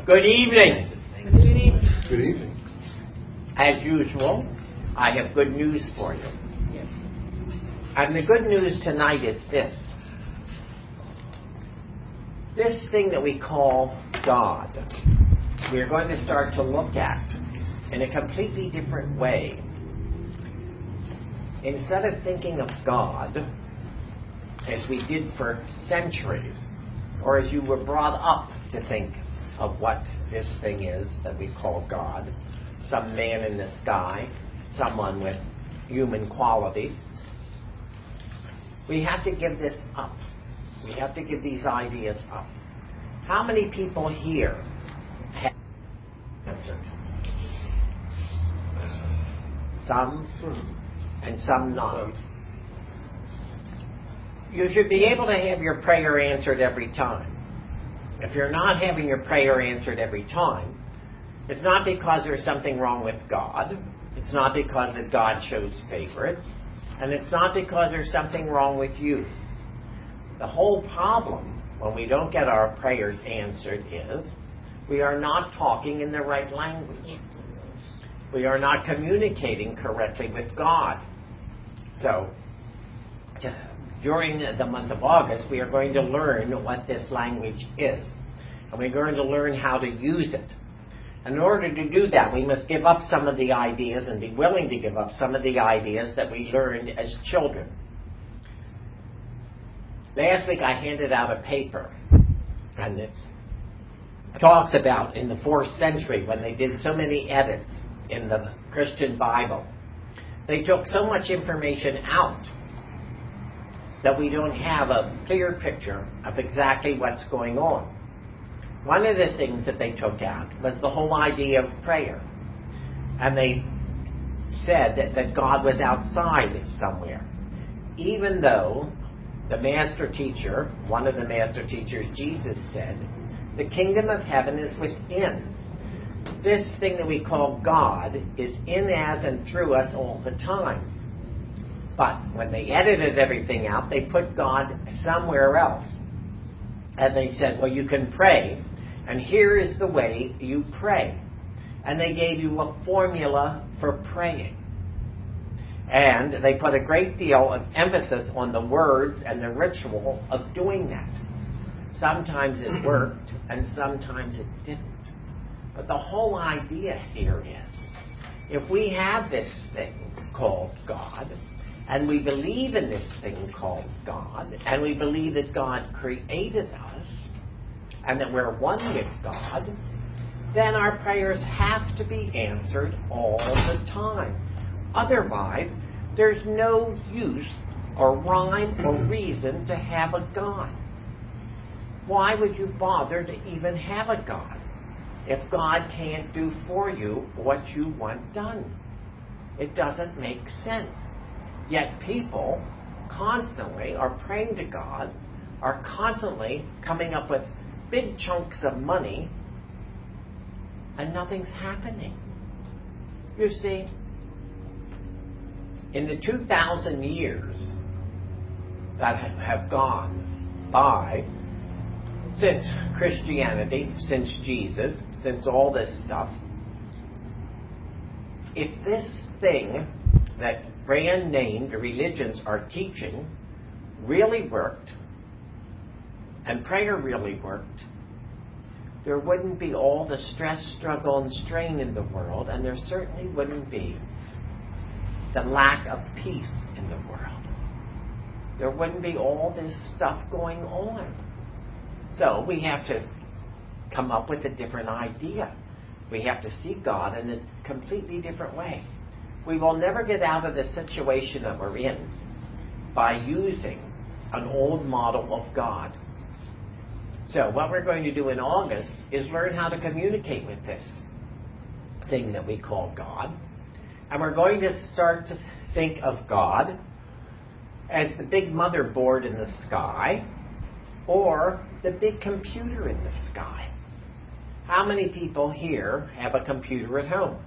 Good evening. Good evening. As usual, I have good news for you. And the good news tonight is this. This thing that we call God, we are going to start to look at in a completely different way. Instead of thinking of God as we did for centuries, or as you were brought up to think of what this thing is that we call God, some man in the sky, someone with human qualities, we have to give this up. We have to give these ideas up. How many people here have answered? Some, and some not. You should be able to have your prayer answered every time. If you're not having your prayer answered every time, it's not because there's something wrong with God. It's not because that God shows favorites. And it's not because there's something wrong with you. The whole problem when we don't get our prayers answered is we are not talking in the right language. We are not communicating correctly with God. So, during the month of August, we are going to learn what this language is. And we're going to learn how to use it. And in order to do that, we must give up some of the ideas and be willing to give up some of the ideas that we learned as children. Last week I handed out a paper, and it talks about in the 4th century when they did so many edits in the Christian Bible. They took so much information out that we don't have a clear picture of exactly what's going on. One of the things that they took out was the whole idea of prayer. And they said that God was outside somewhere. Even though the master teacher, one of the master teachers, Jesus, said, the kingdom of heaven is within. This thing that we call God is in, as, and through us all the time. But when they edited everything out, they put God somewhere else. And they said, well, you can pray, and here is the way you pray. And they gave you a formula for praying. And they put a great deal of emphasis on the words and the ritual of doing that. Sometimes it worked, and sometimes it didn't. But the whole idea here is, if we have this thing called God, and we believe in this thing called God, and we believe that God created us, and that we're one with God, then our prayers have to be answered all the time. Otherwise, there's no use or rhyme or reason to have a God. Why would you bother to even have a God if God can't do for you what you want done? It doesn't make sense. Yet people constantly are praying to God, are constantly coming up with big chunks of money, and nothing's happening. You see, in the 2,000 years that have gone by since Christianity, since Jesus, since all this stuff, if this thing that brand named religions are teaching really worked, and prayer really worked, there wouldn't be all the stress, struggle, and strain in the world, and there certainly wouldn't be the lack of peace in the world. There wouldn't be all this stuff going on. So we have to come up with a different idea. We have to see God in a completely different way. We will never get out of the situation that we're in by using an old model of God. So what we're going to do in August is learn how to communicate with this thing that we call God. And we're going to start to think of God as the big motherboard in the sky or the big computer in the sky. How many people here have a computer at home?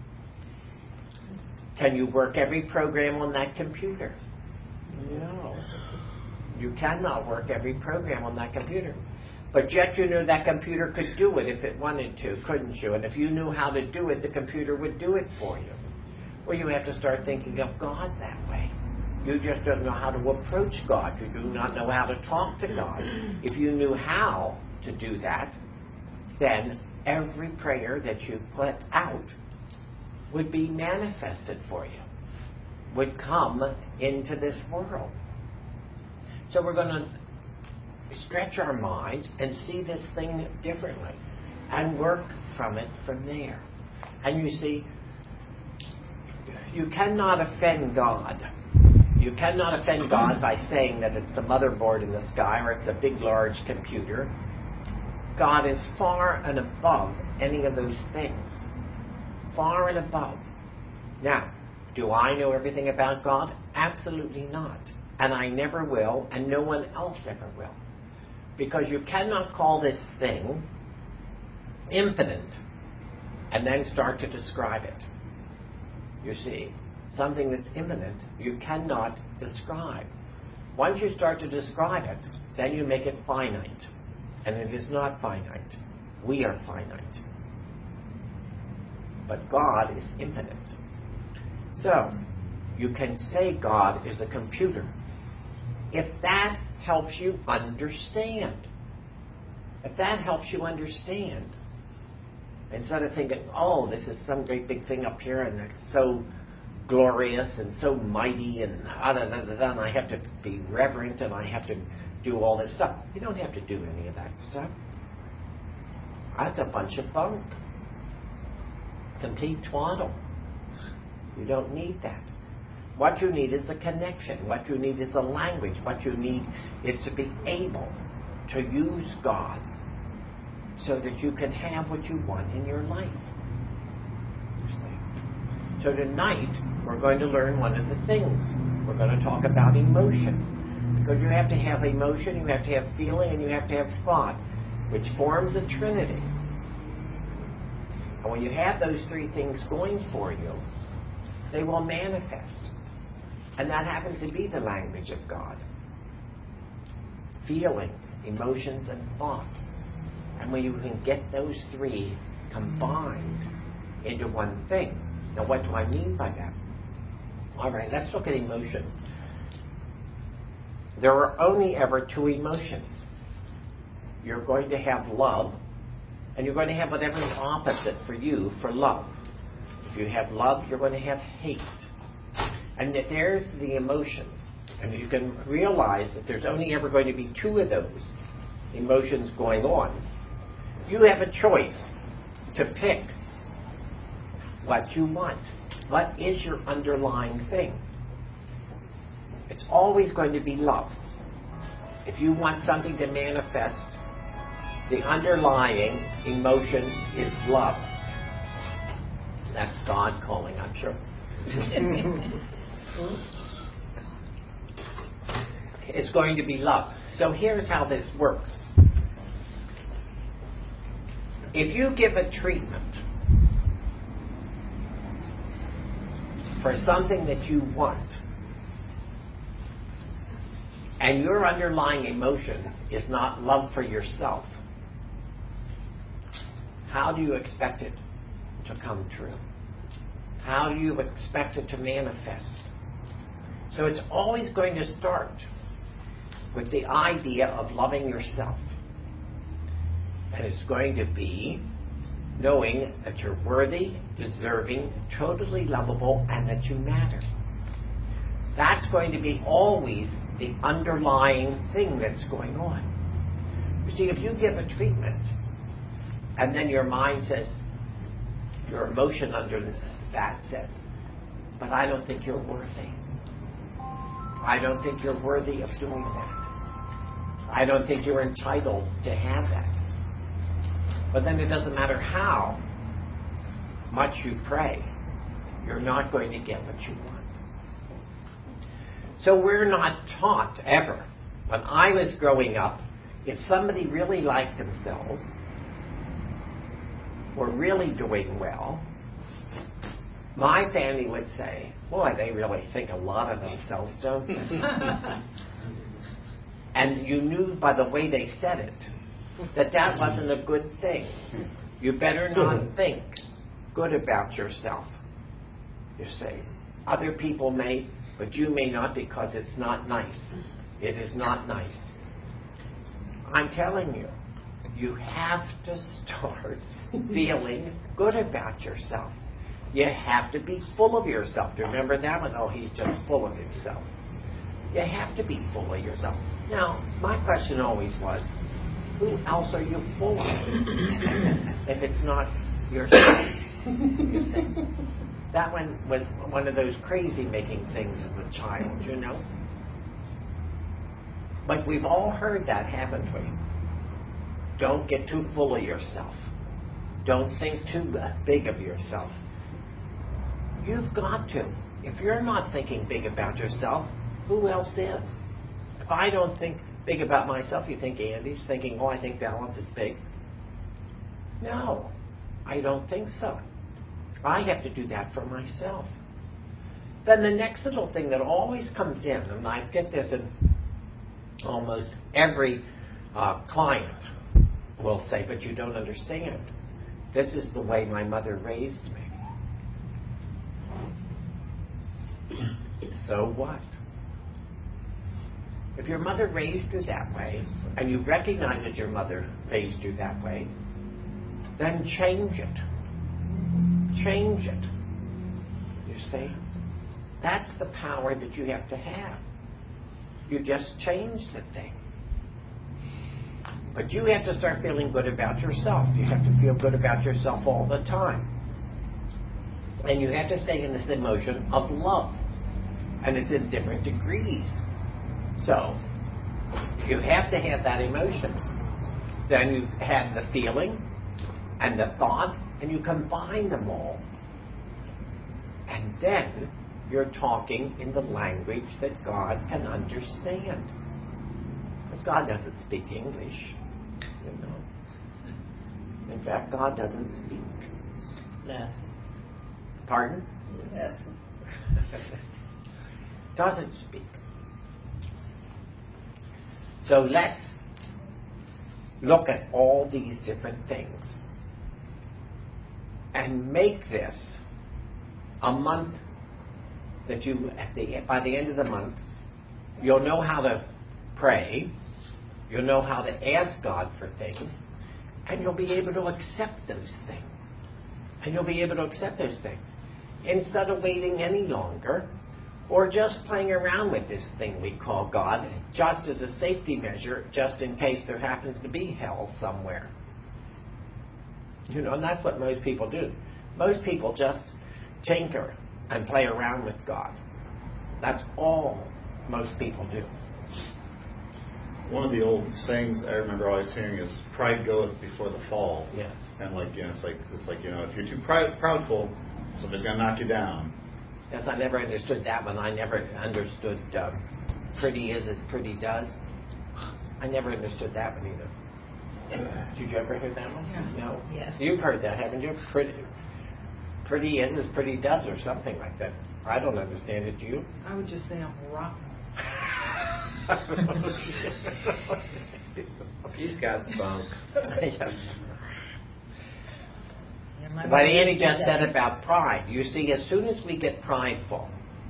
Can you work every program on that computer? No. You cannot work every program on that computer. But yet you knew that computer could do it if it wanted to, couldn't you? And if you knew how to do it, the computer would do it for you. Well, you have to start thinking of God that way. You just don't know how to approach God. You do not know how to talk to God. If you knew how to do that, then every prayer that you put out would be manifested for you, would come into this world. So we're going to stretch our minds and see this thing differently and work from it from there. And you see, you cannot offend God. You cannot offend God by saying that it's the motherboard in the sky or it's a big, large computer. God is far and above any of those things. Far and above. Now, do I know everything about God? Absolutely not. And I never will, and no one else ever will. Because you cannot call this thing infinite and then start to describe it. You see, something that's infinite, you cannot describe. Once you start to describe it, then you make it finite. And it is not finite. We are finite. But God is infinite. So, you can say God is a computer. If that helps you understand. If that helps you understand. Instead of thinking, oh, this is some great big thing up here and it's so glorious and so mighty and and I have to be reverent and I have to do all this stuff. You don't have to do any of that stuff. That's a bunch of bunk. Complete twaddle. You don't need that. What you need is a connection. What you need is a language. What you need is to be able to use God so that you can have what you want in your life. You see? So tonight, we're going to learn one of the things. We're going to talk about emotion. Because you have to have emotion, you have to have feeling, and you have to have thought, which forms a trinity. And when you have those three things going for you, they will manifest. And that happens to be the language of God. Feelings, emotions, and thought. And when you can get those three combined into one thing. Now, what do I mean by that? All right, let's look at emotion. There are only ever two emotions. You're going to have love, and you're going to have whatever's opposite for you for love. If you have love, you're going to have hate. And that there's the emotions. And you can realize that there's only ever going to be two of those emotions going on. You have a choice to pick what you want. What is your underlying thing? It's always going to be love. If you want something to manifest, the underlying emotion is love. That's God calling, I'm sure. It's going to be love. So here's how this works. If you give a treatment for something that you want, and your underlying emotion is not love for yourself, how do you expect it to come true? How do you expect it to manifest? So it's always going to start with the idea of loving yourself. And it's going to be knowing that you're worthy, deserving, totally lovable, and that you matter. That's going to be always the underlying thing that's going on. You see, if you give a treatment, and then your mind says, your emotion under that says, but I don't think you're worthy. I don't think you're worthy of doing that. I don't think you're entitled to have that. But then it doesn't matter how much you pray, you're not going to get what you want. So we're not taught ever. When I was growing up, if somebody really liked themselves, were really doing well, my family would say, boy, they really think a lot of themselves, don't they? And you knew by the way they said it that wasn't a good thing. You better not think good about yourself. You say, other people may, but you may not, because it's not nice. It is not nice. I'm telling you, you have to start feeling good about yourself. You have to be full of yourself. Remember that one? Oh, he's just full of himself. You have to be full of yourself. Now, my question always was, who else are you full of if it's not yourself? You see? That one was one of those crazy-making things as a child, you know? But we've all heard that, haven't we? Don't get too full of yourself. Don't think too big of yourself. You've got to. If you're not thinking big about yourself, who else is? If I don't think big about myself, you think Andy's thinking, oh, I think Dallas is big? No, I don't think so. I have to do that for myself. Then the next little thing that always comes in, and I get this in almost every client will say, but you don't understand. This is the way my mother raised me. So what? If your mother raised you that way, and you recognize that your mother raised you that way, then change it. Change it. You see? That's the power that you have to have. You just change the thing. But you have to start feeling good about yourself. You have to feel good about yourself all the time. And you have to stay in this emotion of love. And it's in different degrees. So, you have to have that emotion. Then you have the feeling and the thought, and you combine them all. And then you're talking in the language that God can understand. Because God doesn't speak English, you know. In fact, God doesn't speak. No. Pardon? No. Doesn't speak. So let's look at all these different things and make this a month that you, by the end of the month, you'll know how to pray, you'll know how to ask God for things, and you'll be able to accept those things. And you'll be able to accept those things. Instead of waiting any longer, or just playing around with this thing we call God, just as a safety measure, just in case there happens to be hell somewhere. You know, and that's what most people do. Most people just tinker and play around with God. That's all most people do. One of the old sayings I remember always hearing is, "Pride goeth before the fall." Yes. And it's like if you're too proudful, somebody's gonna knock you down. Yes, I never understood that one. I never understood pretty is as pretty does. I never understood that one either. Did you ever hear that one? Yeah. No? Yes. You've heard that, haven't you? Pretty is as pretty does, or something like that. I don't understand it. Do you? I would just say I'm rotten. He's got spunk. What Andy just said about pride. You see, as soon as we get prideful,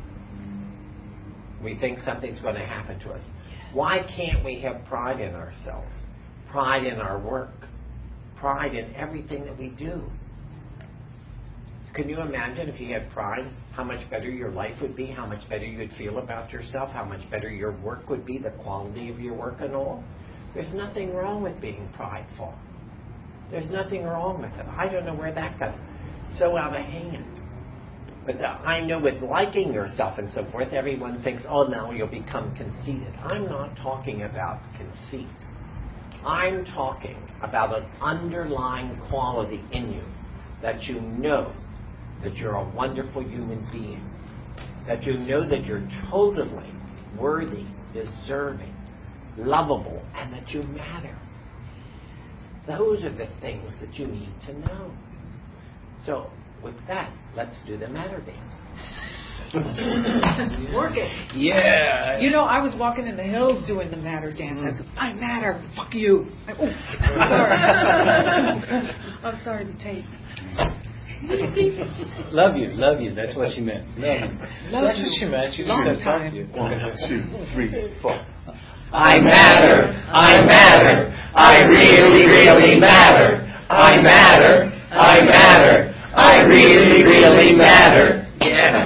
we think something's going to happen to us. Why can't we have pride in ourselves? Pride in our work. Pride in everything that we do. Can you imagine if you had pride, how much better your life would be, how much better you'd feel about yourself, how much better your work would be, the quality of your work and all? There's nothing wrong with being prideful. There's nothing wrong with it. I don't know where that got so out of hand. But I know with liking yourself and so forth, everyone thinks, oh, now you'll become conceited. I'm not talking about conceit. I'm talking about an underlying quality in you that you know that you're a wonderful human being, that you know that you're totally worthy, deserving, lovable, and that you matter. Those are the things that you need to know. So, with that, let's do the matter dance. Work it. Yeah. You know, I was walking in the hills doing the matter dance. I said, I matter. Fuck you. Sorry. I'm sorry to take. Love you. That's what she meant. Love you. That's what she meant. She Long said time. fuck you. 1, 2, 3, 4. I matter. I matter. I really, really matter. I matter. I matter. I really, really matter. Yes.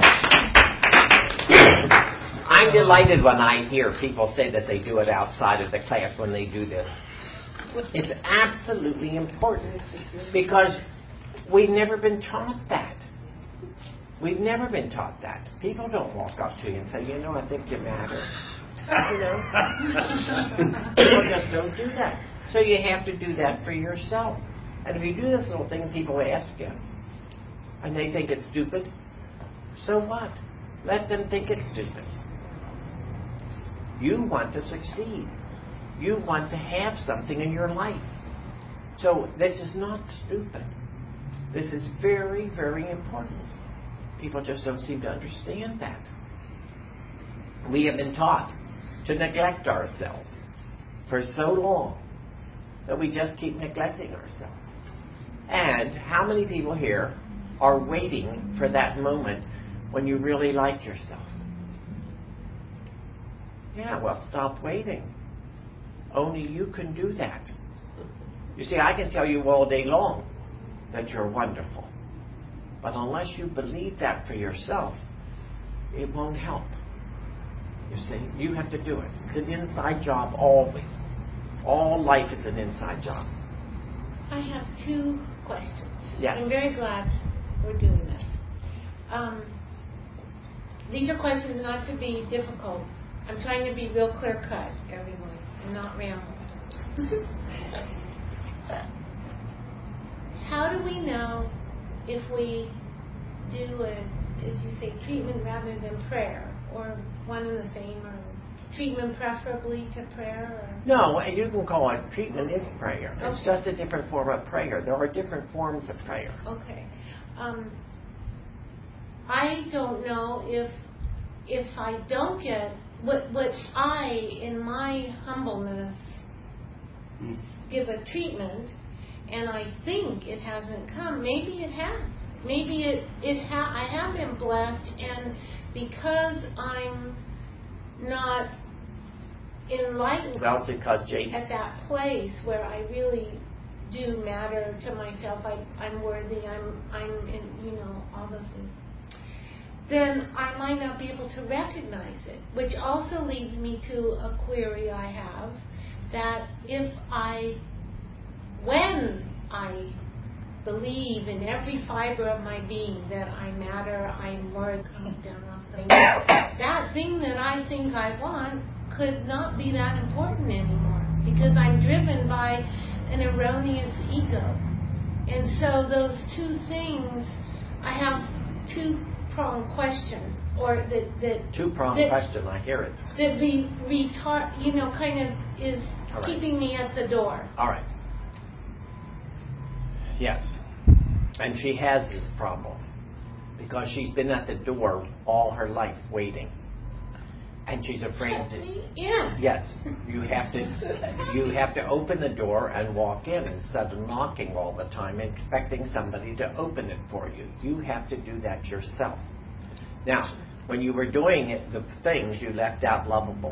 I'm delighted when I hear people say that they do it outside of the class when they do this. It's absolutely important because we've never been taught that. We've never been taught that. People don't walk up to you and say, you know, I think you matter. You know? People just don't do that. So you have to do that for yourself. And if you do this little thing, people ask you, and they think it's stupid, so what? Let them think it's stupid. You want to succeed. You want to have something in your life. So this is not stupid. This is very, very important. People just don't seem to understand that. We have been taught to neglect ourselves for so long that we just keep neglecting ourselves. And how many people here are waiting for that moment when you really like yourself? Yeah, well, stop waiting. Only you can do that. You see, I can tell you all day long that you're wonderful. But unless you believe that for yourself, it won't help. You see, you have to do it. It's an inside job always. All life is an inside job. I have 2 questions. Yes. I'm very glad we're doing this. These are questions not to be difficult. I'm trying to be real clear-cut, everyone, and not ramble. How do we know if we do as you say, treatment rather than prayer, or one and the same, or treatment preferably to prayer? Or? No, you can call it treatment is prayer. It's just a different form of prayer. There are different forms of prayer. Okay. I don't know if I don't get what I, in my humbleness, give a treatment, and I think it hasn't come. Maybe it has. Maybe I have been blessed, and because I'm not enlightened at that place where I really do matter to myself, I'm worthy, I'm in, all those things, then I might not be able to recognize it, which also leads me to a query I have, that when I believe in every fiber of my being that I matter, I'm worth, that thing that I think I want could not be that important anymore, because I'm driven by an erroneous ego. And so those 2 things, I have 2-pronged question, or that 2-pronged question, I hear it. That kind of is right. Keeping me at the door. All right. Yes. And she has this problem because she's been at the door all her life waiting. And she's afraid to... Yeah. Yes. You have to open the door and walk in instead of knocking all the time and expecting somebody to open it for you. You have to do that yourself. Now, when you were doing it, the things, you left out lovable.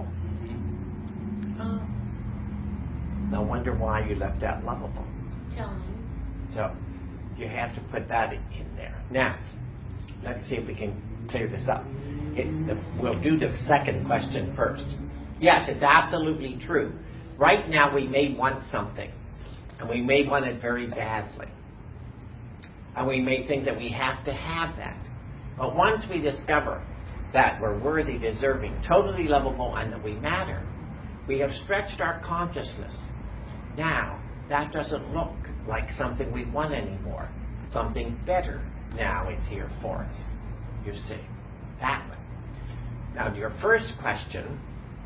No wonder why you left out lovable. Tell me. So, you have to put that in there. Now, let's see if we can clear this up. We'll do the second question first. Yes, it's absolutely true. Right now, we may want something, and we may want it very badly. And we may think that we have to have that. But once we discover that we're worthy, deserving, totally lovable, and that we matter, we have stretched our consciousness. Now, that doesn't look like something we want anymore. Something better now is here for us. You see, that one. Now, to your first question,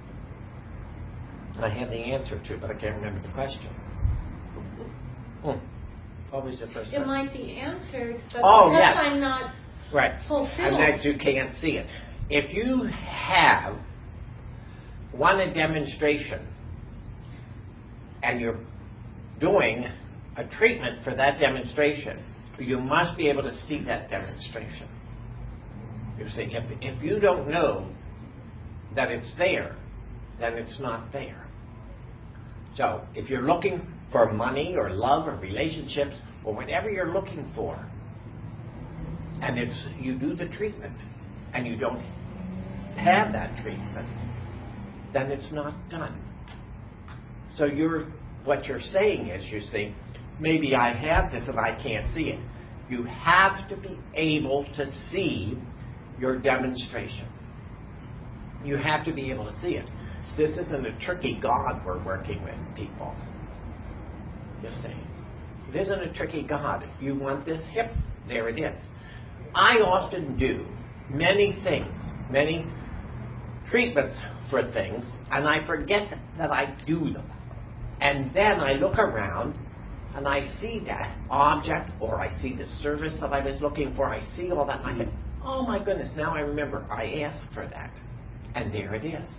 I have the answer to it, but I can't remember the question. What was the first question? It might be answered, but Oh, because yes. I'm not Right. fulfilled. And that you can't see it. If you have won a demonstration and you're doing a treatment for that demonstration, you must be able to see that demonstration. You see, if you don't know that it's there, then it's not there. So if you're looking for money or love or relationships or whatever you're looking for, and you do the treatment and you don't have that treatment, then it's not done. So what you're saying is, you see, maybe I have this and I can't see it. You have to be able to see your demonstration. You have to be able to see it. This isn't a tricky God we're working with, people. You see, it isn't a tricky God. If you want this hip, there it is. I often do many things, many treatments for things, and I forget that I do them. And then I look around and I see that object, or I see the service that I was looking for. I see all that, and I think, oh my goodness, now I remember I asked for that. And there it is.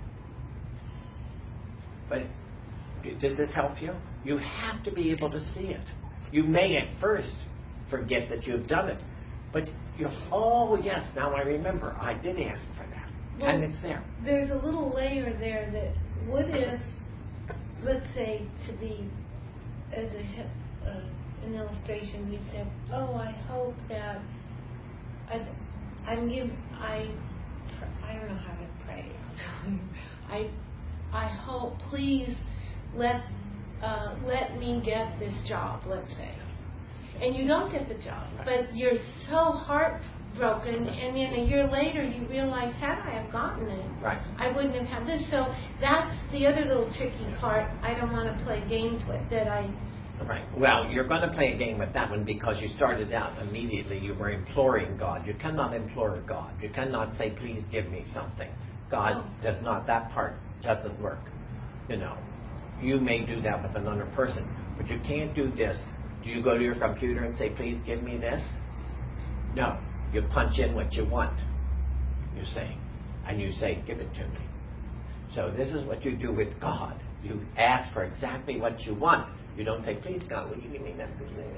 But does this help you? You have to be able to see it. You may at first forget that you've done it, but oh yes, now I remember, I did ask for that. Well, and it's there. There's a little layer there that, what if, let's say, to be, as an illustration, you said, oh, I hope that, I don't know how to pray. I hope, please let me get this job, let's say. And you don't get the job, but you're so heartbroken, and then a year later you realize, had I have gotten it, I wouldn't have had this. So that's the other little tricky part I don't want to play games with, Right. Well, you're going to play a game with that one because you started out immediately. You were imploring God. You cannot implore God. You cannot say, please give me something. God does not. That part doesn't work. You may do that with another person, but you can't do this. Do you go to your computer and say, please give me this? No. You punch in what you want, you say, and you say, give it to me. So this is what you do with God. You ask for exactly what you want. You don't say, please God, will you give me that?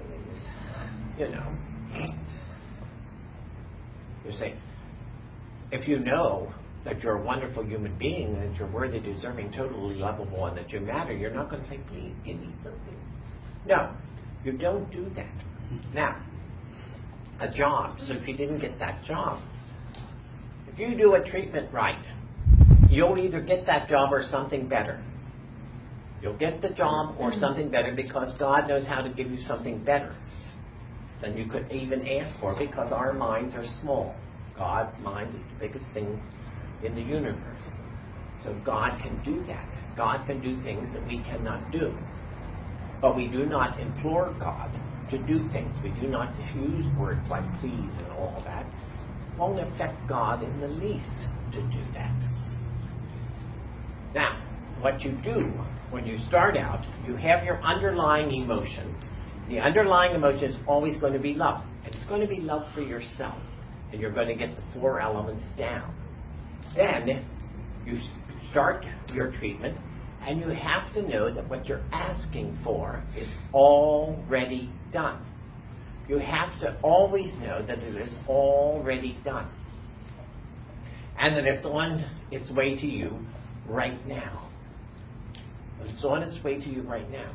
You say, if you know that you're a wonderful human being, and that you're worthy, deserving, totally lovable, and that you matter, you're not going to say, please give me something. No, you don't do that. Now, a job. So if you didn't get that job, if you do a treatment right, you'll either get that job or something better. You'll get the job or something better because God knows how to give you something better than you could even ask for, because our minds are small. God's mind is the biggest thing in the universe. So God can do that. God can do things that we cannot do. But we do not implore God to do things. We do not use words like please and all that. It won't affect God in the least to do that. Now, what you do when you start out, you have your underlying emotion. The underlying emotion is always going to be love. And it's going to be love for yourself. And you're going to get the 4 elements down. Then you start your treatment, and you have to know that what you're asking for is already done. You have to always know that it is already done. And that it's on its way to you right now. It's on its way to you right now.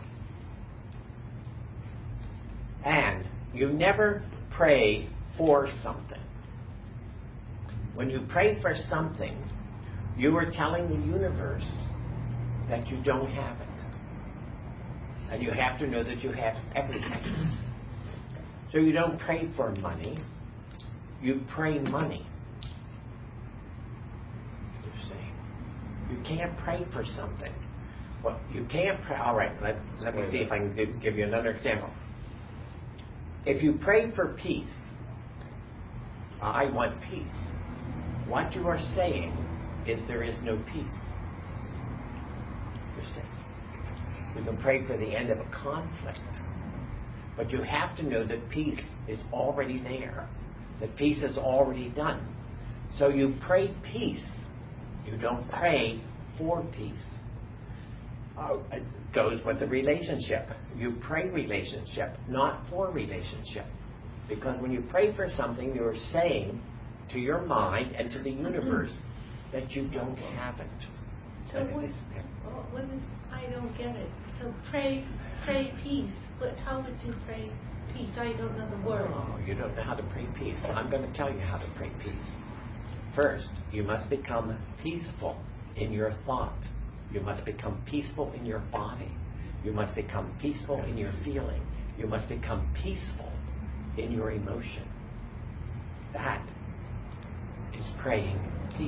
And you never pray for something. When you pray for something, you are telling the universe that you don't have it. And you have to know that you have everything. So you don't pray for money, you pray money. You see, you can't pray for something. Well, you can't pray. All right, let me see if I can give you another example. If you pray for peace, I want peace. What you are saying is there is no peace. You see, you can pray for the end of a conflict, but you have to know that peace is already there. that peace is already done. So you pray peace. You don't pray for peace. It goes with the relationship. You pray relationship, not for relationship. Because when you pray for something, you're saying to your mind and to the universe that you don't have it. So what is, I don't get it. So pray peace. But how would you pray peace? I don't know the word. Oh, you don't know how to pray peace. I'm going to tell you how to pray peace. First, you must become peaceful in your thought. You must become peaceful in your body. You must become peaceful in your feeling. You must become peaceful in your emotion. That is praying peace.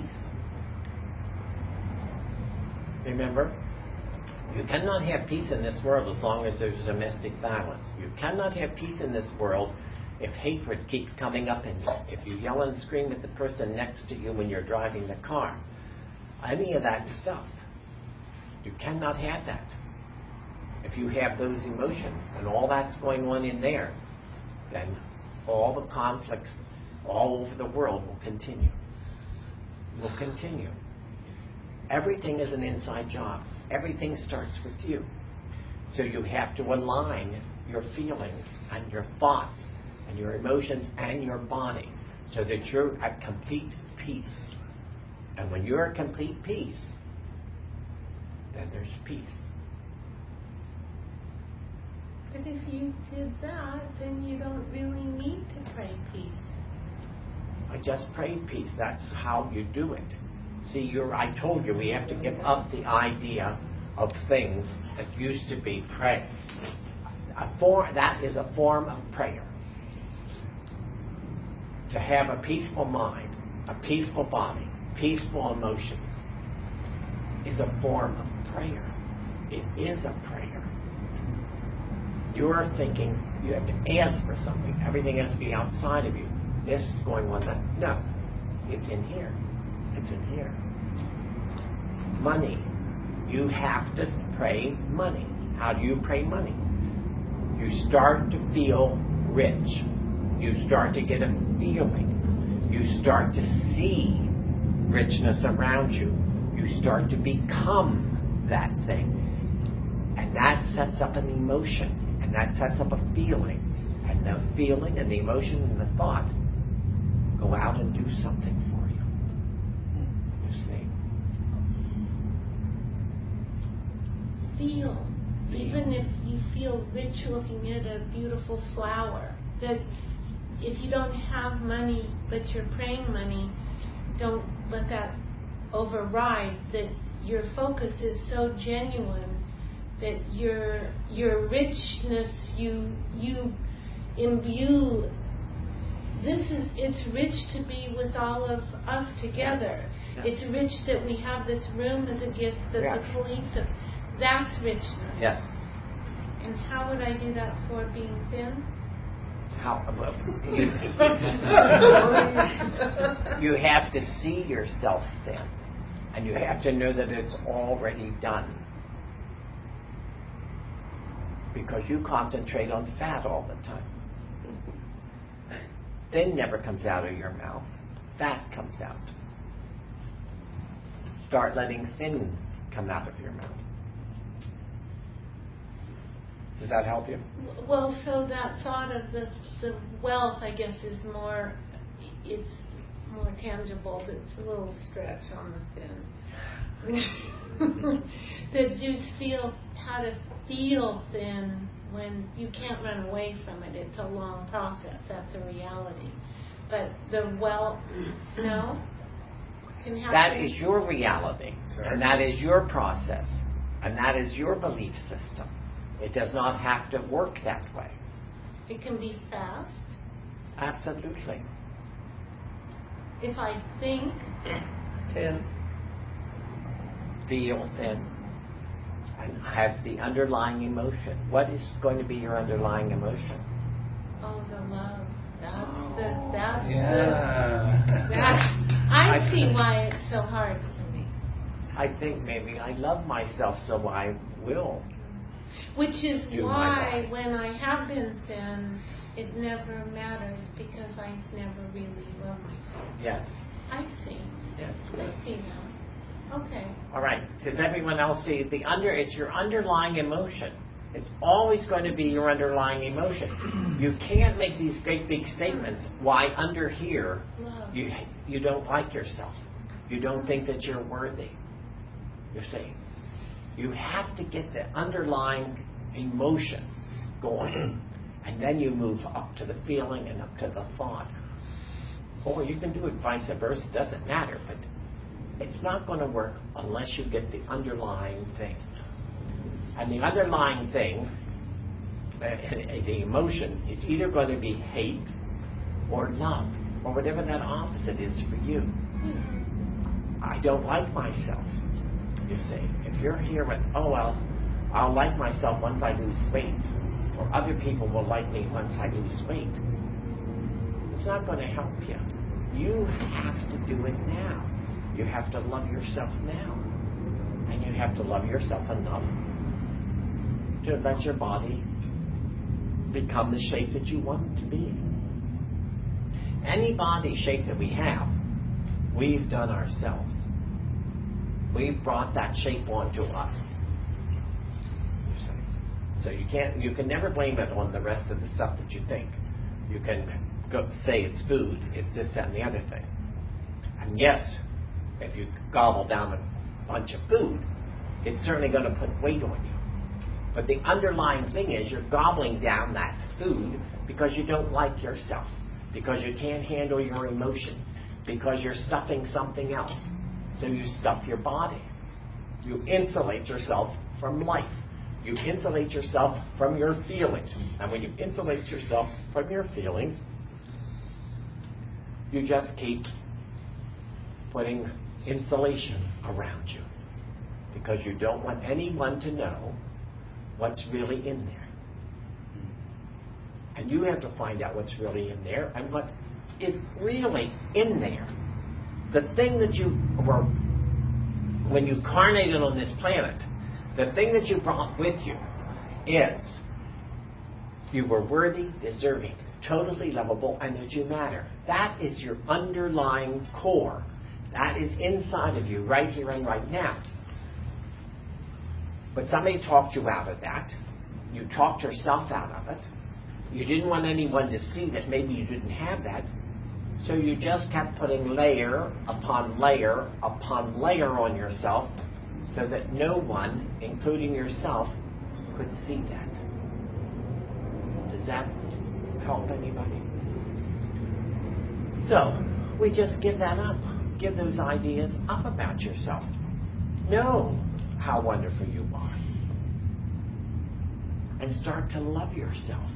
Remember, you cannot have peace in this world as long as there's domestic violence. You cannot have peace in this world if hatred keeps coming up in you. If you yell and scream at the person next to you when you're driving the car. Any of that stuff. You cannot have that. If you have those emotions and all that's going on in there, then all the conflicts all over the world will continue. Will continue. Everything is an inside job. Everything starts with you. So you have to align your feelings and your thoughts and your emotions and your body so that you're at complete peace. And when you're at complete peace, then there's peace. But if you did that, then you don't really need to pray peace. I just prayed peace. That's how you do it. See, I told you we have to give up the idea of things that used to be prayer. That is a form of prayer. To have a peaceful mind, a peaceful body, peaceful emotions is a form of prayer. It is a prayer. You're thinking you have to ask for something. Everything has to be outside of you. This is going on that. No. It's in here. It's in here. Money. You have to pray money. How do you pray money? You start to feel rich. You start to get a feeling. You start to see richness around you. You start to become that thing. And that sets up an emotion. And that sets up a feeling. And the feeling and the emotion and the thought go out and do something for you. You see? Feel. Even if you feel rich looking at a beautiful flower, that if you don't have money but you're praying money, don't let that override that your focus is so genuine that your richness you imbue. It's rich to be with all of us together. Yes. It's rich that we have this room as a gift that Yes. the police have. That's richness. Yes. And how would I do that for being thin? How? Well, you have to see yourself thin. And you have to know that it's already done. Because you concentrate on fat all the time. Thin never comes out of your mouth. Fat comes out. Start letting thin come out of your mouth. Does that help you? Well, so that thought of the wealth, I guess, is more, it's more tangible. But it's a little stretch on the thin. That you feel how to feel thin when you can't run away from it. It's a long process. That's a reality. But the wealth, no, can happen. That is your reality, and that is your process, and that is your belief system. It does not have to work that way. It can be fast. Absolutely. If I think Thin. Feel thin. And have the underlying emotion. What is going to be your underlying emotion? oh, the love. Yeah. I see why it's so hard for me. I think maybe I love myself, so I will. Which is do my why body. when I have been thin, it never matters because I never really love myself. Yes. I see. Yes. I see now. Okay. All right. Does everyone else see it's your underlying emotion. It's always going to be your underlying emotion. You can't make these great big statements. Why under here Love. you don't like yourself. You don't think that you're worthy. You see. You have to get the underlying emotion going. And then you move up to the feeling and up to the thought. Or you can do it vice versa. It doesn't matter. But it's not going to work unless you get the underlying thing. And the underlying thing, the emotion, is either going to be hate or love, or whatever that opposite is for you. I don't like myself, you see. If you're here with, oh, well, I'll like myself once I lose weight, or other people will like me once I lose weight, it's not going to help you. You have to do it now. You have to love yourself now. And you have to love yourself enough to let your body become the shape that you want it to be. Any body shape that we have, we've done ourselves. We've brought that shape onto us. So you can never blame it on the rest of the stuff that you think. You can say it's food, it's this, that, and the other thing. And yes, if you gobble down a bunch of food, it's certainly going to put weight on you. But the underlying thing is you're gobbling down that food because you don't like yourself, because you can't handle your emotions, because you're stuffing something else. So you stuff your body. You insulate yourself from life. You insulate yourself from your feelings. And when you insulate yourself from your feelings, you just keep putting insulation around you because you don't want anyone to know what's really in there. And you have to find out what's really in there and what is really in there. The thing that you were, when you carnated on this planet, the thing that you brought with you is you were worthy, deserving, totally lovable, and that you matter. That is your underlying core. That is inside of you right here and right now. But somebody talked you out of that. You talked yourself out of it. You didn't want anyone to see that maybe you didn't have that. So you just kept putting layer upon layer upon layer on yourself so that no one, including yourself, could see that. Does that help anybody? So, we just give that up. Give those ideas up about yourself. Know how wonderful you are. And start to love yourself.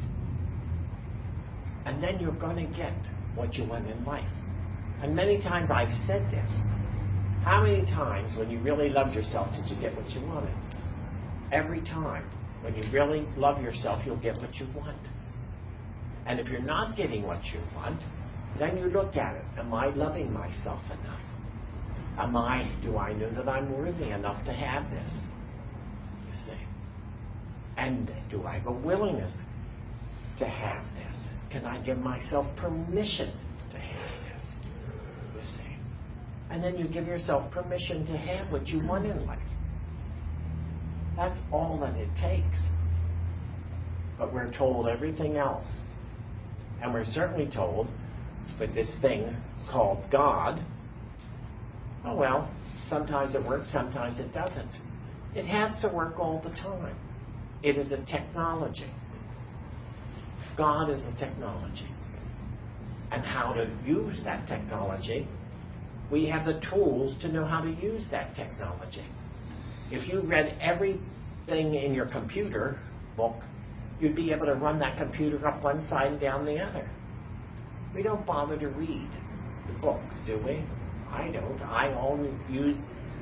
And then you're going to get what you want in life. And many times I've said this. How many times when you really loved yourself did you get what you wanted? Every time. When you really love yourself, you'll get what you want. And if you're not getting what you want, then you look at it. Am I loving myself enough? Do I know that I'm worthy enough to have this? You see. And do I have a willingness to have this? Can I give myself permission to have this? You see. And then you give yourself permission to have what you want in life. That's all that it takes. But we're told everything else. And we're certainly told with this thing called God, oh well, sometimes it works, sometimes it doesn't. It has to work all the time. It is a technology. God is a technology. And how to use that technology, we have the tools to know how to use that technology. If you read everything in your computer book, you'd be able to run that computer up one side and down the other. We don't bother to read the books, do we? I don't. I only use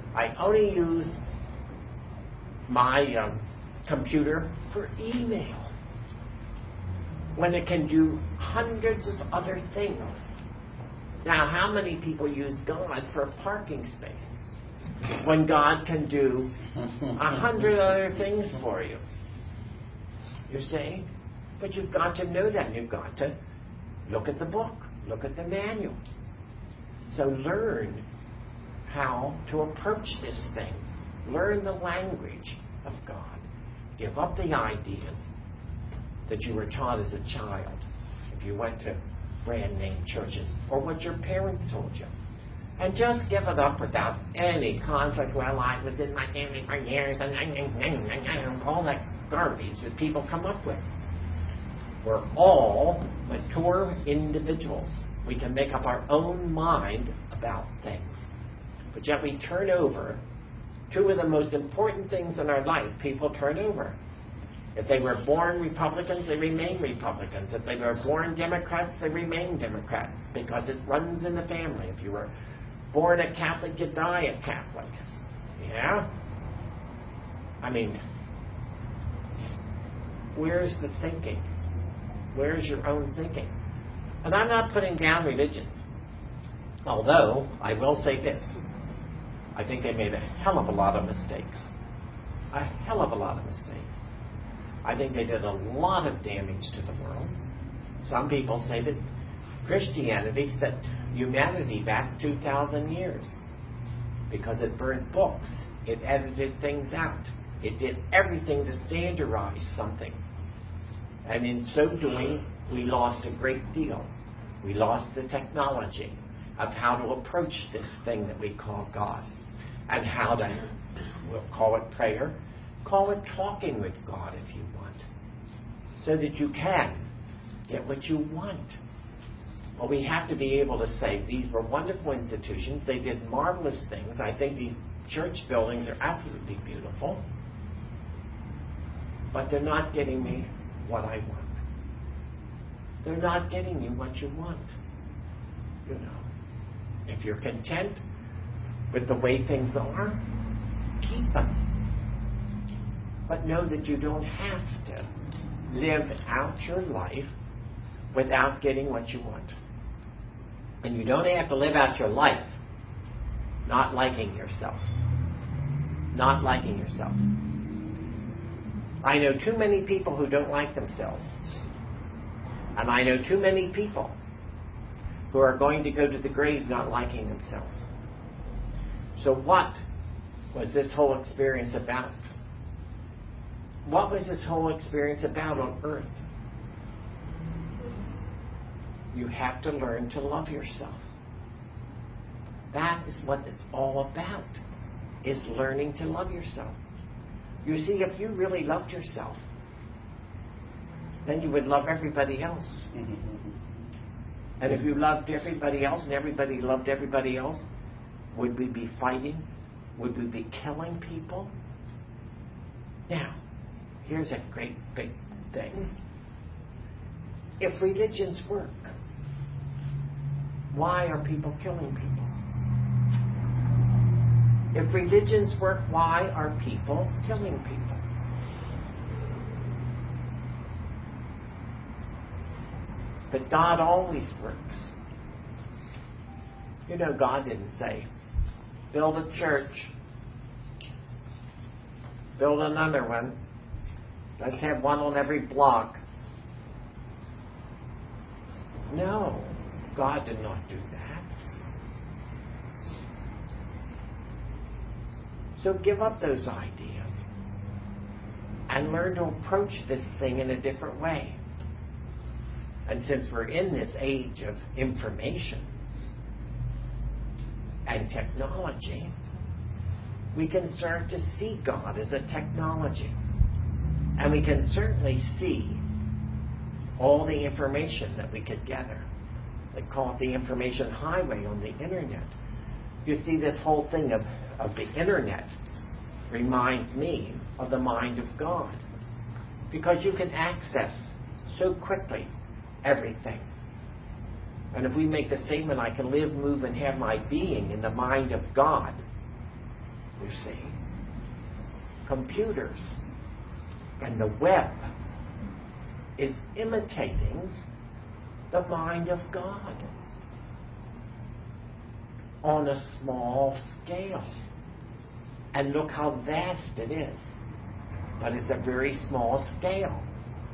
my computer for email when it can do hundreds of other things. Now, how many people use God for a parking space when God can do 100 other things for you? You see? But you've got to know that. You've got to look at the book. Look at the manual. So learn how to approach this thing. Learn the language of God. Give up the ideas that you were taught as a child. If you went to brand name churches, or what your parents told you. And just give it up without any conflict. Well, I was in my family for years, and all that garbage that people come up with. We're all mature individuals. We can make up our own mind about things. But yet we turn over two of the most important things in our life. People turn over. If they were born Republicans, they remain Republicans. If they were born Democrats, they remain Democrats, because it runs in the family. If you were born a Catholic, you die a Catholic. Yeah? I mean, where's the thinking? Where's your own thinking? And I'm not putting down religions. Although, I will say this. I think they made a hell of a lot of mistakes. A hell of a lot of mistakes. I think they did a lot of damage to the world. Some people say that Christianity set humanity back 2,000 years because it burned books. It edited things out. It did everything to standardize something. And in so doing, we lost a great deal. We lost the technology of how to approach this thing that we call God. And how to, we'll call it prayer, call it talking with God if you want. So that you can get what you want. Well, we have to be able to say these were wonderful institutions. They did marvelous things. I think these church buildings are absolutely beautiful. But they're not getting me what I want. They're not getting you what you want. You know, if you're content with the way things are, keep them. But know that you don't have to live out your life without getting what you want. And you don't have to live out your life not liking yourself. Not liking yourself. I know too many people who don't like themselves. And I know too many people who are going to go to the grave not liking themselves. So what was this whole experience about? What was this whole experience about on earth? You have to learn to love yourself. That is what it's all about, is learning to love yourself. You see, if you really loved yourself, then you would love everybody else. And if you loved everybody else and everybody loved everybody else, would we be fighting? Would we be killing people? Now, here's a great big thing. If religions work, why are people killing people? If religions work, why are people killing people? But God always works. You know, God didn't say, build a church, build another one, let's have one on every block. No, God did not do that. So give up those ideas and learn to approach this thing in a different way. And since we're in this age of information and technology, we can start to see God as a technology. And we can certainly see all the information that we could gather. They call it the information highway on the internet. You see, this whole thing of the internet reminds me of the mind of God. Because you can access so quickly everything. And if we make the statement, I can live, move, and have my being in the mind of God, you see, computers and the web is imitating the mind of God on a small scale. And look how vast it is. But it's a very small scale.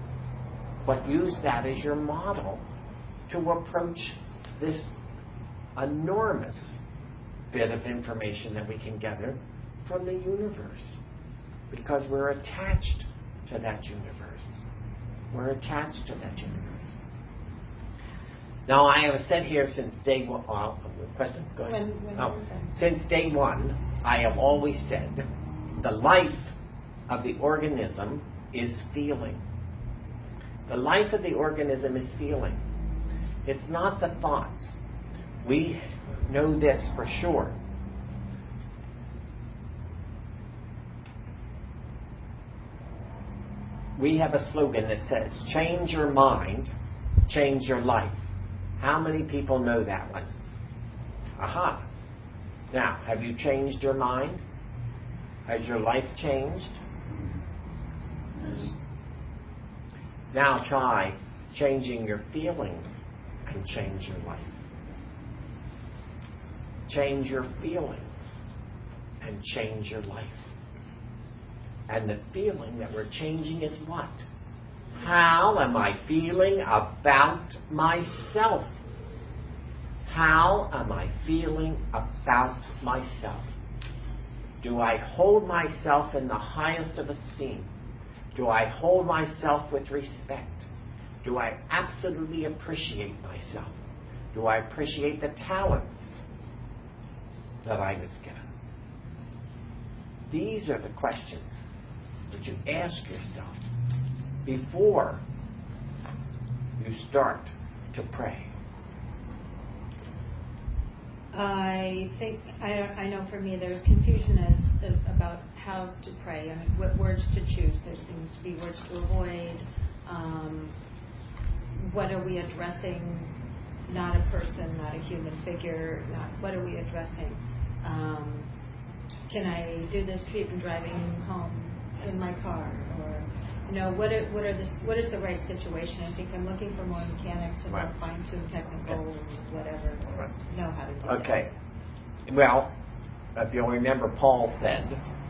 but use that as your model to approach this enormous bit of information that we can gather from the universe. Because we're attached to that universe. We're attached to that universe. Now, I have said here since day one. Question? Go ahead. Since day one, I have always said the life of the organism is feeling. The life of the organism is feeling. It's not the thoughts. We know this for sure. We have a slogan that says, change your mind, change your life. How many people know that one? Aha. Now, have you changed your mind? Has your life changed? Now try changing your feelings and change your life. Change your feelings and change your life. And the feeling that we're changing is what? How am I feeling about myself? How am I feeling about myself? Do I hold myself in the highest of esteem? Do I hold myself with respect? Do I absolutely appreciate myself? Do I appreciate the talents that I was given? These are the questions that you ask yourself before you start to pray. I think I know for me there's confusion as about how to pray. I mean, what words to choose. There seems to be words to avoid. What are we addressing? Not a person, not a human figure. What are we addressing? Can I do this treatment driving home in my car? Or what is the right situation? I think I'm looking for more mechanics and more fine-tuned technical whatever. Know how to do that. Okay. Well, if you'll remember, Paul said,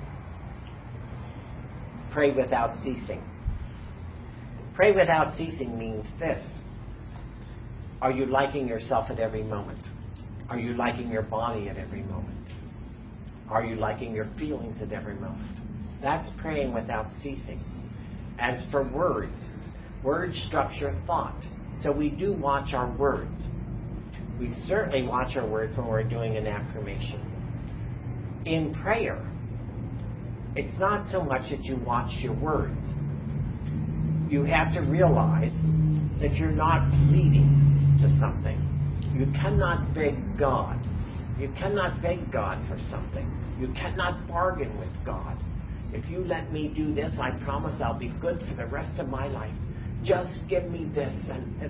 pray without ceasing. Pray without ceasing means this. Are you liking yourself at every moment? Are you liking your body at every moment? Are you liking your feelings at every moment? That's praying without ceasing. As for words structure thought. So we do watch our words. We certainly watch our words when we're doing an affirmation. In prayer, it's not so much that you watch your words. You have to realize that you're not pleading to something. You cannot beg God. You cannot beg God for something. You cannot bargain with God. If you let me do this, I promise I'll be good for the rest of my life. Just give me this. And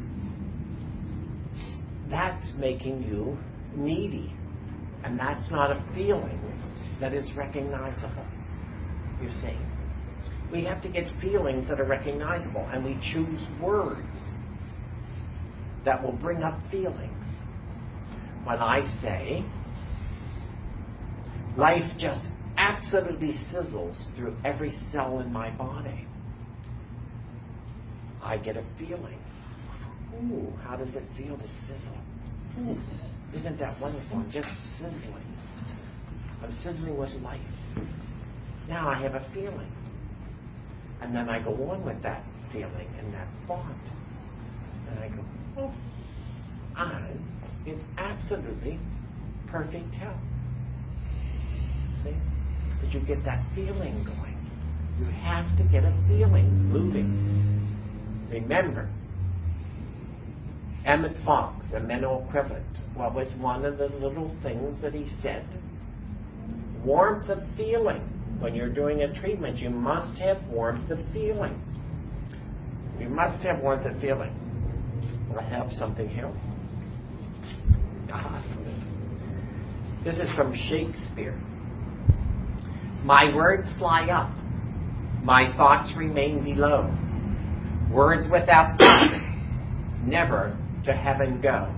that's making you needy. And that's not a feeling that is recognizable. You see? We have to get feelings that are recognizable. And we choose words that will bring up feelings. When I say, life just absolutely sizzles through every cell in my body, I get a feeling. Ooh, how does it feel to sizzle? Ooh, isn't that wonderful? I'm just sizzling. I'm sizzling with life. Now I have a feeling. And then I go on with that feeling and that thought. And I go, oh, I'm in absolutely perfect health. See? But you get that feeling going. You have to get a feeling moving. Remember, Emmett Fox, a mental equivalent, what was one of the little things that he said? Warmth of feeling. When you're doing a treatment, you must have warmth of feeling. You must have warmth of feeling. I have something here. This is from Shakespeare. My words fly up. My thoughts remain below. Words without thoughts never to heaven go.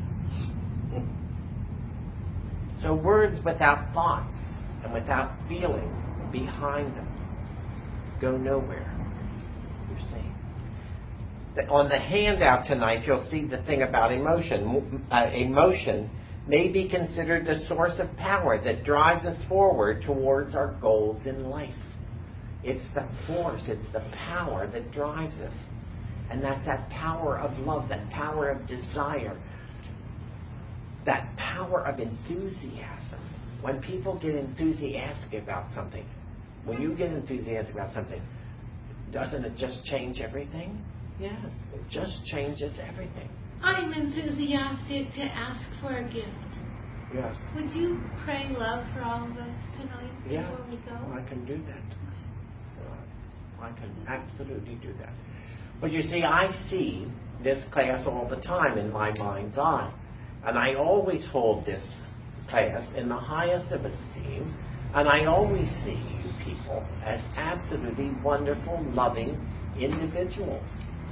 So words without thoughts and without feeling behind them go nowhere. You see? On the handout tonight, you'll see the thing about emotion. Emotion may be considered the source of power that drives us forward towards our goals in life. It's the force, it's the power that drives us. And that's that power of love, that power of desire, that power of enthusiasm. When people get enthusiastic about something, when you get enthusiastic about something, doesn't it just change everything? Yes, it just changes everything. I'm enthusiastic to ask for a gift. Yes. Would you pray love for all of us tonight before we go? I can do that. I can absolutely do that. But you see, I see this class all the time in my mind's eye. And I always hold this class in the highest of esteem. And I always see you people as absolutely wonderful, loving individuals.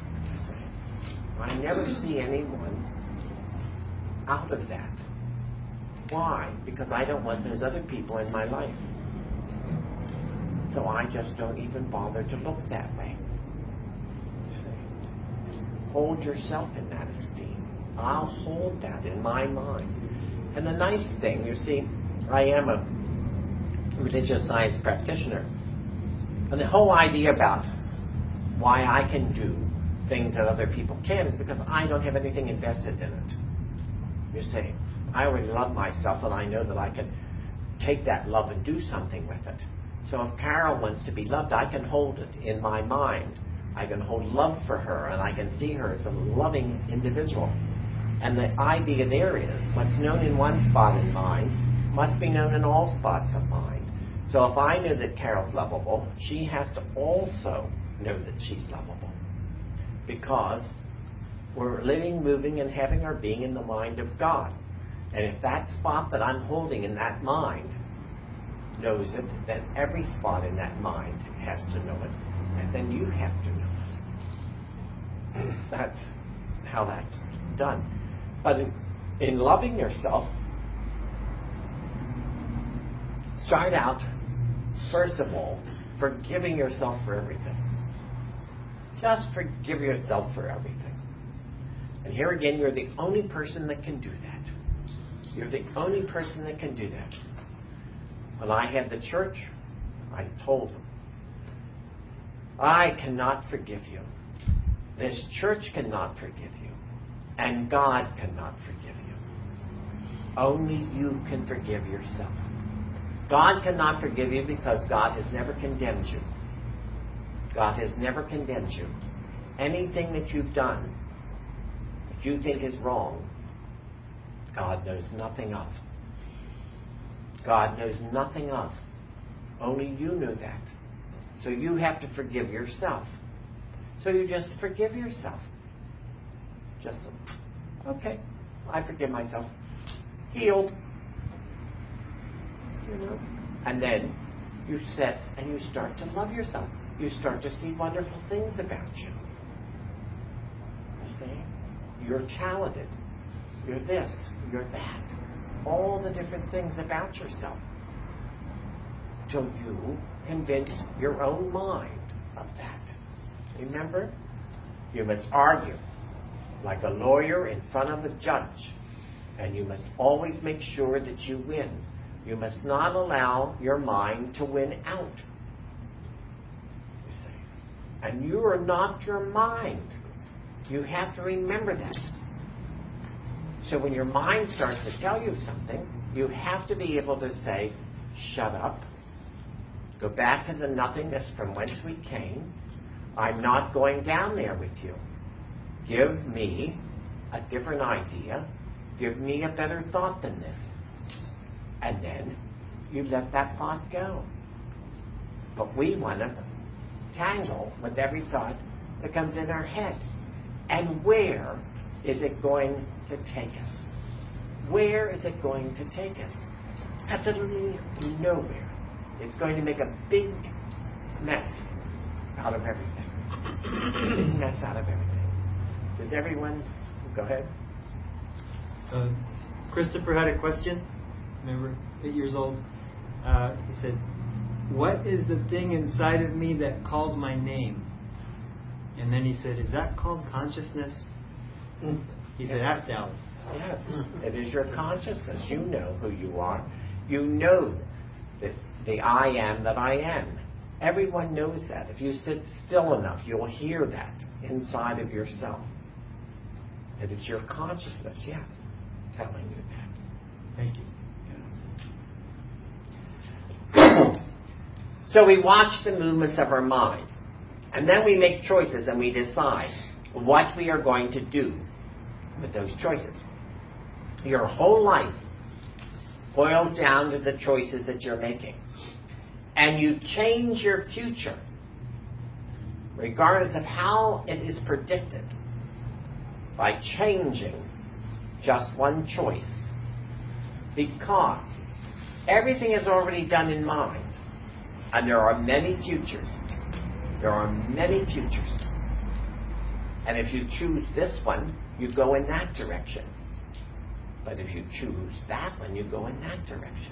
I never see anyone out of that. Why? Because I don't want those other people in my life. So I just don't even bother to look that way. Hold yourself in that esteem. I'll hold that in my mind. And the nice thing, you see, I am a religious science practitioner. And the whole idea about why I can do things that other people can't is because I don't have anything invested in it. You see, I already love myself, and I know that I can take that love and do something with it. So if Carol wants to be loved, I can hold it in my mind. I can hold love for her, and I can see her as a loving individual. And the idea there is, what's known in one spot in mind must be known in all spots of mind. So if I know that Carol's lovable, she has to also know that she's lovable. Because we're living, moving, and having our being in the mind of God. And if that spot that I'm holding in that mind knows it, then every spot in that mind has to know it. And then you have to know it. That's how that's done. But in loving yourself, start out, first of all, forgiving yourself for everything. Just forgive yourself for everything. And here again, you're the only person that can do that. You're the only person that can do that. When I had the church, I told them, I cannot forgive you. This church cannot forgive you. And God cannot forgive you. Only you can forgive yourself. God cannot forgive you because God has never condemned you. God has never condemned you. Anything that you've done that you think is wrong, God knows nothing of. God knows nothing of. Only you know that. So you have to forgive yourself. So you just forgive yourself. Just, okay, I forgive myself. Healed. You know? And then you sit and you start to love yourself. You start to see wonderful things about you. You see? You're talented. You're this. You're that. All the different things about yourself. Till you convince your own mind of that. Remember? You must argue like a lawyer in front of a judge. And you must always make sure that you win. You must not allow your mind to win out. You see. And you are not your mind. You have to remember that. So when your mind starts to tell you something, you have to be able to say, shut up. Go back to the nothingness from whence we came. I'm not going down there with you. Give me a different idea. Give me a better thought than this. And then you let that thought go. But we want to tangle with every thought that comes in our head. And where is it going to take us? Where is it going to take us? Absolutely nowhere. It's going to make a big mess out of everything. Big mess out of everything. Does everyone... Go ahead. Christopher had a question. Remember, 8 years old. He said, what is the thing inside of me that calls my name? And then he said, "Is that called consciousness?" He said, "Ask Dallas." Yes, it is your consciousness. You know who you are. You know that the I am that I am. Everyone knows that. If you sit still enough, you'll hear that inside of yourself. It is your consciousness, yes, telling you that. Thank you. So we watch the movements of our mind, and then we make choices and we decide what we are going to do with those choices. Your whole life boils down to the choices that you're making. And you change your future regardless of how it is predicted by changing just one choice. Because everything is already done in mind. And there are many futures. There are many futures. And if you choose this one, you go in that direction. But if you choose that one, you go in that direction.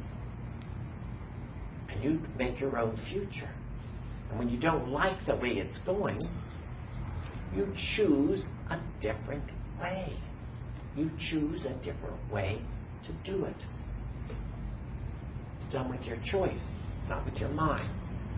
And you make your own future. And when you don't like the way it's going, you choose a different way. You choose a different way to do it. It's done with your choice, not with your mind.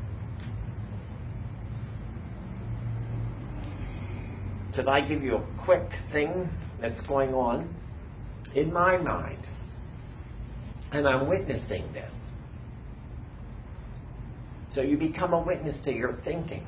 Should I give you a quick thing that's going on in my mind? And I'm witnessing this. So you become a witness to your thinking.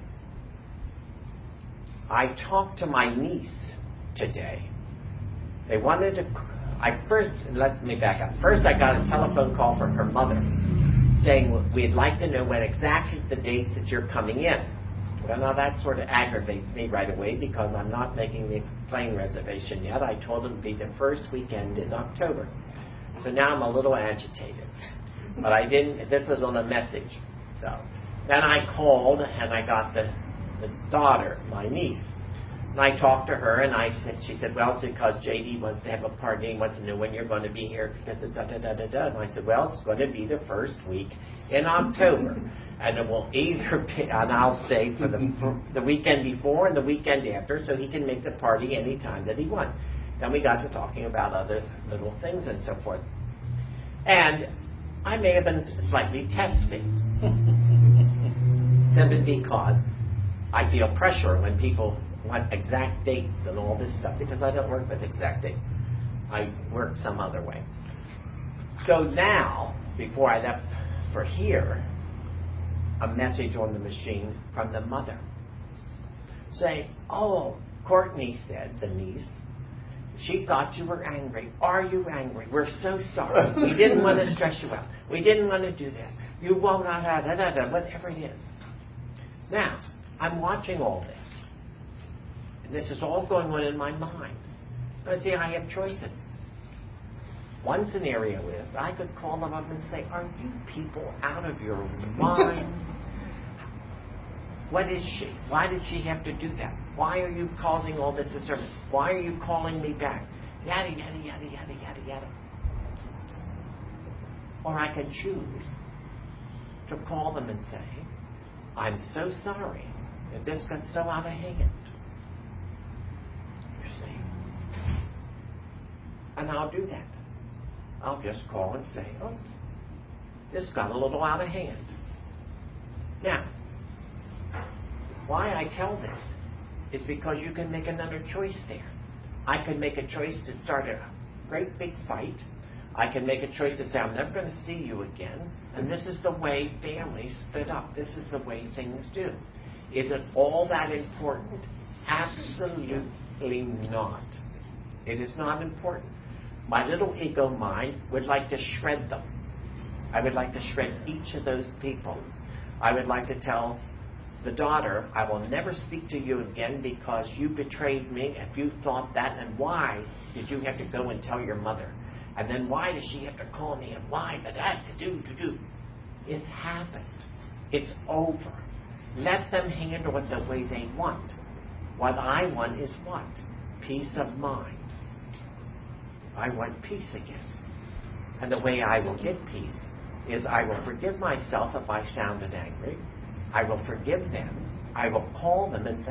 I talked to my niece today. They wanted to... let me back up. First, I got a telephone call from her mother saying, we'd like to know when exactly the dates that you're coming in. Well, now that sort of aggravates me right away because I'm not making the plane reservation yet. I told them to be the first weekend in October. So now I'm a little agitated. But I didn't... This was on a message. So then I called and I got the daughter, my niece. And I talked to her and she said, well, it's because JD wants to have a party and wants to know when you're going to be here because it's da-da-da-da-da. And I said, well, it's going to be the first week in October. And it will either be, and I'll say for the weekend before and the weekend after so he can make the party any time that he wants. Then we got to talking about other little things and so forth. And I may have been slightly testy. Simply because I feel pressure when people want exact dates and all this stuff because I don't work with exact dates. I work some other way. So now, before I left for here, a message on the machine from the mother saying, oh, Courtney said, the niece, she thought you were angry. Are you angry? We're so sorry. We didn't want to stress you out. We didn't want to do this. You won't, whatever it is. Now, I'm watching all this. And this is all going on in my mind. But see, I have choices. One scenario is I could call them up and say, are you people out of your minds? What is she? Why did she have to do that? Why are you causing all this disturbance? Why are you calling me back? Yada, yada, yada, yada, yada, yada. Or I can choose to call them and say, I'm so sorry that this got so out of hand. You see? And I'll do that. I'll just call and say, oops, this got a little out of hand. Now, why I tell this is because you can make another choice there. I can make a choice to start a great big fight. I can make a choice to say, I'm never going to see you again. And this is the way families split up. This is the way things do. Is it all that important? Absolutely not. It is not important. My little ego mind would like to shred them. I would like to shred each of those people. I would like to tell the daughter, I will never speak to you again because you betrayed me. If you thought that, and why did you have to go and tell your mother? And then why does she have to call me? And why? But that to do. It's happened. It's over. Let them handle it the way they want. What I want is what? Peace of mind. I want peace again. And the way I will get peace is I will forgive myself if I sounded angry. I will forgive them. I will call them and say,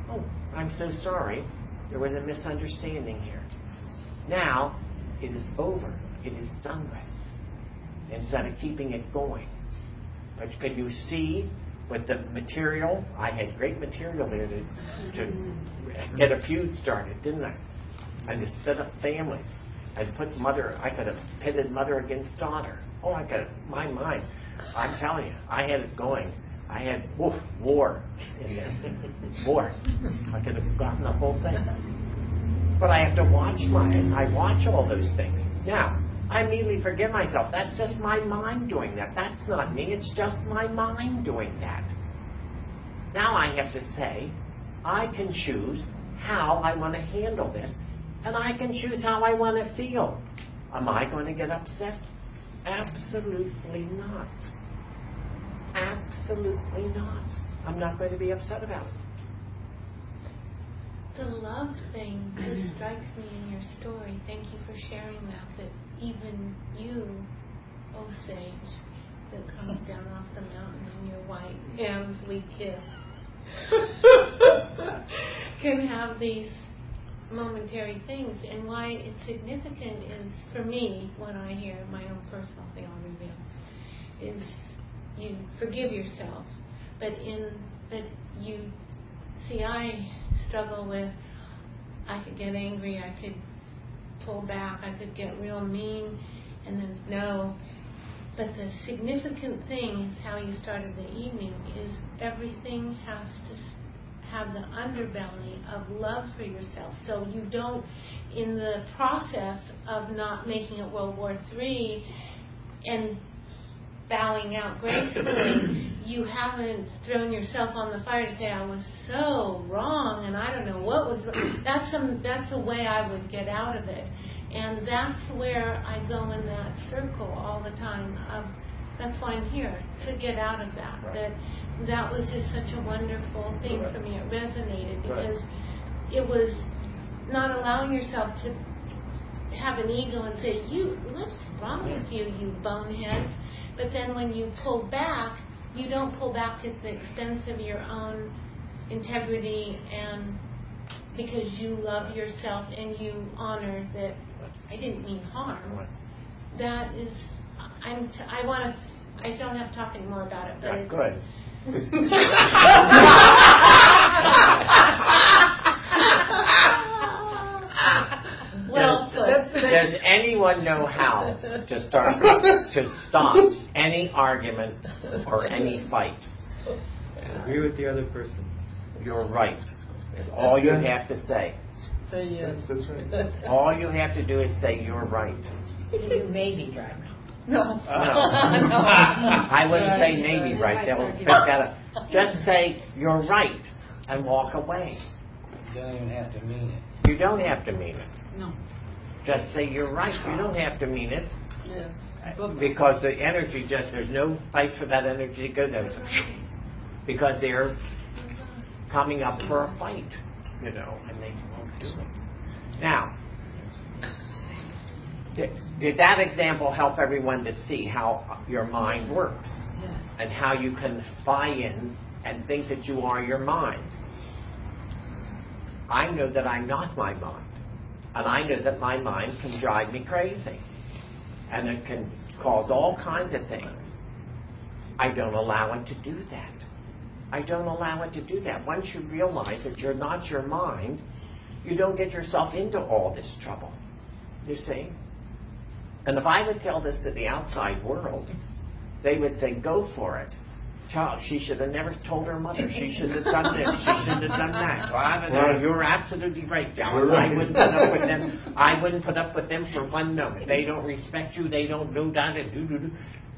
Oh, I'm so sorry. There was a misunderstanding here. Now, it is over. It is done with. Instead of keeping it going. But could you see with the material? I had great material there to get a feud started, didn't I? And to set up families. And put mother, I could have pitted mother against daughter. Oh, I could have, my mind. I'm telling you, I had it going. I had, war in there. War. I could have gotten the whole thing. But I have to watch I watch all those things. Now, I immediately forgive myself. That's just my mind doing that. That's not me. It's just my mind doing that. Now I have to say, I can choose how I want to handle this, and I can choose how I want to feel. Am I going to get upset? Absolutely not. Absolutely not. I'm not going to be upset about it. The love thing just strikes me in your story. Thank you for sharing that even you, oh sage, that comes down off the mountain in your white Amsley kiss, can have these momentary things. And why it's significant is, for me, what I hear, my own personal thing I'll reveal, is you forgive yourself, but you see, I struggle with, I could get angry, I could pull back, I could get real mean, and then no. But the significant thing is how you started the evening, is everything has to have the underbelly of love for yourself. So you don't, in the process of not making it World War III and bowing out gracefully, you haven't thrown yourself on the fire to say, I was so wrong and I don't know what was wrong. That's a way I would get out of it. And that's where I go in that circle all the time of, that's why I'm here, to get out of that. Right. That was just such a wonderful thing Right. for me. It resonated because Right. it was not allowing yourself to have an ego and say, what's wrong with you, you boneheads? But then when you pull back, you don't pull back at the expense of your own integrity, and because you love yourself and you honor that I didn't mean harm. That is, I don't have to talk anymore about it, but Not it's good. well put. Does anyone know how to start to stop any argument or any fight? Agree with the other person. You're right. It's all you have to say. Say yes. That's right. All you have to do is say you're right. You maybe drive. No. I wouldn't say maybe right. They'll pick that up. Just say you're right and walk away. You don't even have to mean it. You don't have to mean it. No. Just say you're right. You don't have to mean it. Yes. Because the energy there's no place for that energy to go there. Because they're coming up for a fight, and they won't do it. Now, did that example help everyone to see how your mind works? Yes. And how you can buy in and think that you are your mind? I know that I'm not my mind. And I know that my mind can drive me crazy. And it can cause all kinds of things. I don't allow it to do that. I don't allow it to do that. Once you realize that you're not your mind, you don't get yourself into all this trouble. You see? And if I would tell this to the outside world, they would say, go for it. Child, she should have never told her mother. She should have done this. She should have done that. Well, I don't know. You're absolutely right, Dallas. I wouldn't put up with them. I wouldn't put up with them for one moment. They don't respect you. They don't do that and do.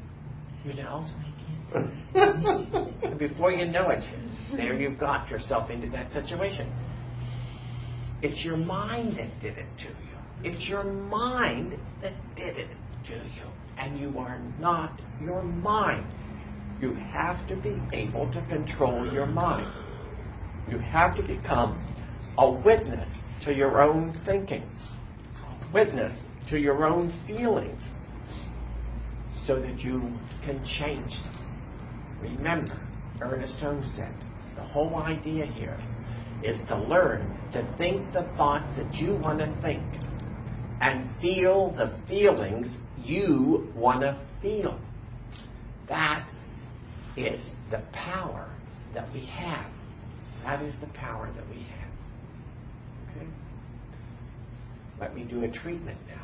And before you know it, there you've got yourself into that situation. It's your mind that did it to you. It's your mind that did it to you. And you are not your mind. You have to be able to control your mind. You have to become a witness to your own thinking, a witness to your own feelings, so that you can change them. Remember, Ernest Holmes said, the whole idea here is to learn to think the thoughts that you want to think and feel the feelings you want to feel. That is the power that we have. That is the power that we have. Okay? Let me do a treatment now.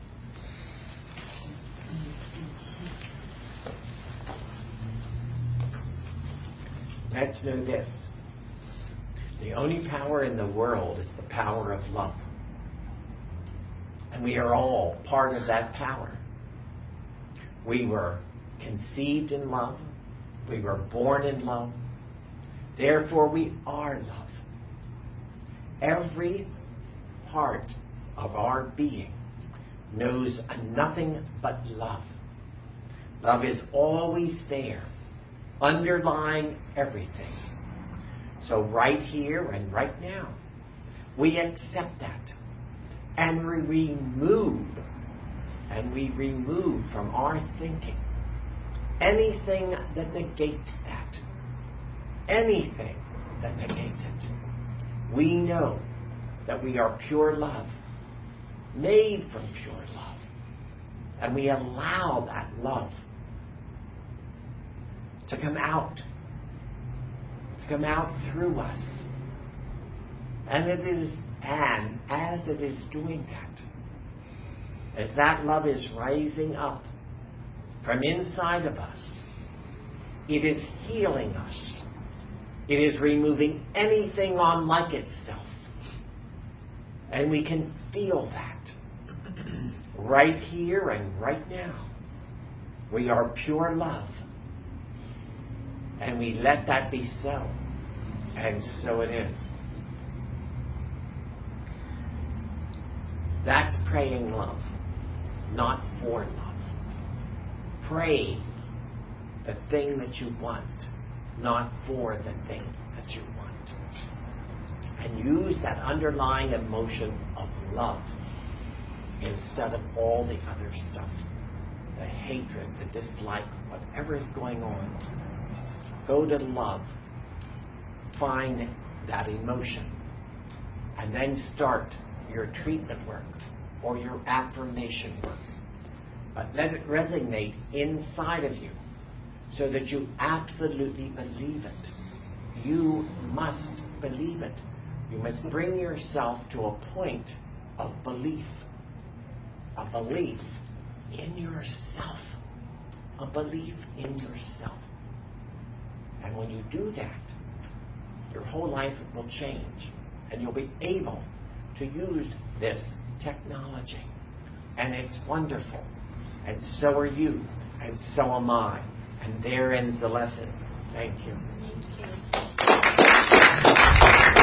Let's know this. The only power in the world is the power of love. And we are all part of that power. We were conceived in love. We were born in love. Therefore, we are love. Every part of our being knows nothing but love. Love is always there, underlying everything. So right here and right now, we accept that. And we remove from our thinking anything that negates that. Anything that negates it. We know that we are pure love, made from pure love. And we allow that love to come out through us. And as it is doing that, as that love is rising up from inside of us, it is healing us. It is removing anything unlike itself. And we can feel that right here and right now. We are pure love. And we let that be so. And so it is. That's praying love, not for love. Pray the thing that you want, not for the thing that you want. And use that underlying emotion of love instead of all the other stuff. The hatred, the dislike, whatever is going on. Go to love. Find that emotion. And then start your treatment work or your affirmation work. But let it resonate inside of you so that you absolutely believe it. You must believe it. You must bring yourself to a point of belief. A belief in yourself. A belief in yourself. And when you do that, your whole life will change. And you'll be able to use this technology. And it's wonderful. And so are you. And so am I. And there ends the lesson. Thank you.